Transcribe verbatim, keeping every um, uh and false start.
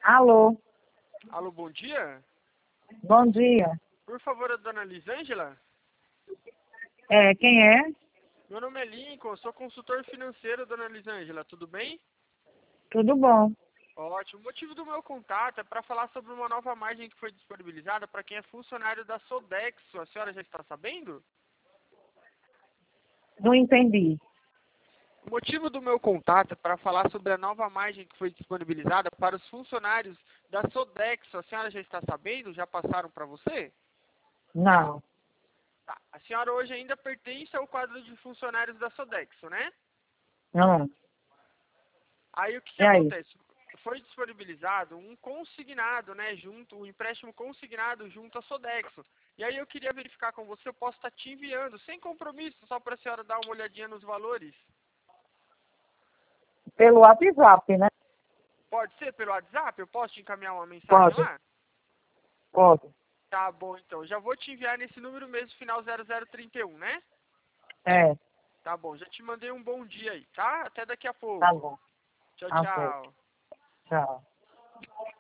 Alô, Alô, bom dia. bom dia. Por favor, a dona Lisângela? É, quem é? Meu nome é Lincoln, sou consultor financeiro, dona Lisângela, tudo bem? Tudo bom? Ótimo. O motivo do meu contato é para falar sobre uma nova margem que foi disponibilizada para quem é funcionário da Sodexo. A senhora já está sabendo? Não entendi. O motivo do meu contato é para falar sobre a nova margem que foi disponibilizada para os funcionários da Sodexo. A senhora já está sabendo? Já passaram para você? Não, Tá. A senhora hoje ainda pertence ao quadro de funcionários da Sodexo, né? não. Aí o que, que E aí? acontece? Foi disponibilizado um consignado, né, junto, um empréstimo consignado junto à Sodexo. E aí eu queria verificar com você, eu posso estar te enviando, sem compromisso, só para a senhora dar uma olhadinha nos valores. Pelo WhatsApp, né? Pode ser pelo WhatsApp? Eu posso te encaminhar uma mensagem Pode, lá? pode. Tá bom, então. Já vou te enviar nesse número mesmo, final zero zero trinta e um, né? É, Tá bom, já te mandei um bom dia aí, tá? Até daqui a tá pouco. bom. Tchau, Até. tchau. Tchau.